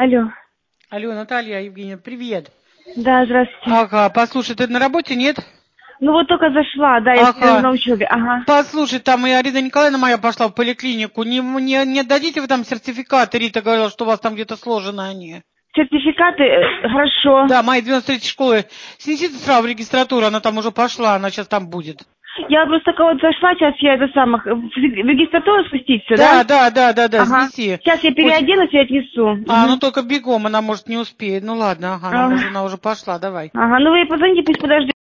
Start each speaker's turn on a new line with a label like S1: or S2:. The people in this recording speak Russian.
S1: Алло.
S2: Алло, Наталья Евгеньевна, привет.
S1: Да, здравствуйте.
S2: Ага, послушай, ты на работе, нет?
S1: Ну вот только зашла, да, я
S2: Ага.
S1: на учебе, ага.
S2: Послушай, там и Арина Николаевна моя пошла в поликлинику. Не дадите вы там сертификаты? Рита говорила, что у вас там где-то сложены они.
S1: Сертификаты, хорошо.
S2: Да, моей 93-й школы. Снесите сразу в регистратуру, она там уже пошла, она сейчас там будет.
S1: Я просто только вот зашла, сейчас я в регистратуру спустить все, да?
S2: Да,
S1: Ага.
S2: снеси.
S1: Сейчас я переоденусь и отнесу.
S2: Ну только бегом, она может не успеет. Ну ладно, ага, она уже пошла, давай.
S1: Ага, ну вы ей позвоните, пусть подождет.